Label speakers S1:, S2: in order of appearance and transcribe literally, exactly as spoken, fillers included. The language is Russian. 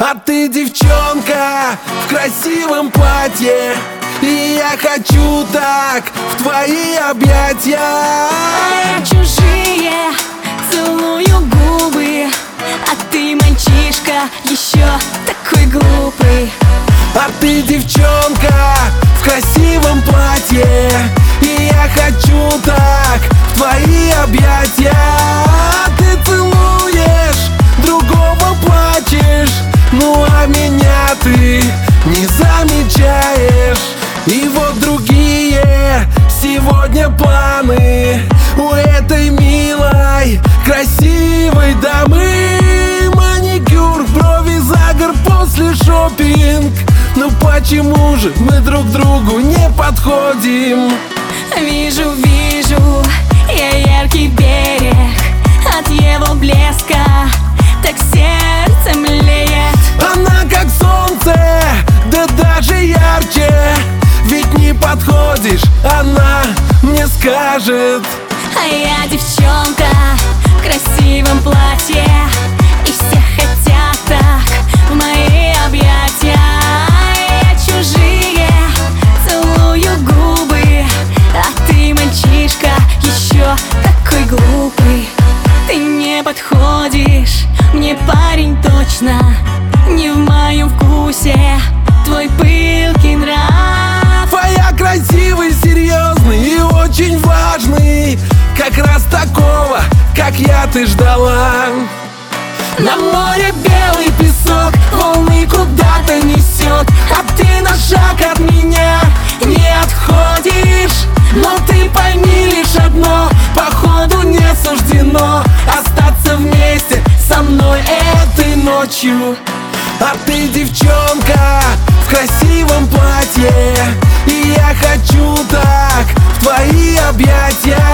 S1: А ты девчонка в красивом платье, и я хочу так в твои объятия.
S2: А я чужие целую губы, а ты мальчишка еще такой глупый.
S1: А ты девчонка в красивом платье, и я хочу так в твои объятия. Ты целуешь, другого плачешь, ну а меня ты не замечаешь. И вот другие сегодня планы у этой милой, красивой дамы. Маникюр, брови, загар после шопинг. Ну почему же мы друг другу не подходим?
S2: Вижу, вижу я яркий берег, от его блеска так сердце млеет.
S1: Она как солнце, да даже ярче. Ведь не подходишь, она мне скажет.
S2: А я девчонка в красивом платье, и все хотят так в мои объятия. Я чужие целую губы, а ты мальчишка еще такой глупый. Ты не подходишь мне, парень, точно не в моем вкусе твой пылкий нрав.
S1: Твоя красивый, серьезный и очень важный, как раз такого, как я, ты ждала.
S2: На море белый песок, волны куда-то несет, а ты на шаг от меня не отходишь. Но ты пойми лишь одно, походу не суждено остаться вместе со мной этой ночью.
S1: А ты девчонка в красивом платье, и я хочу так в твои объятия.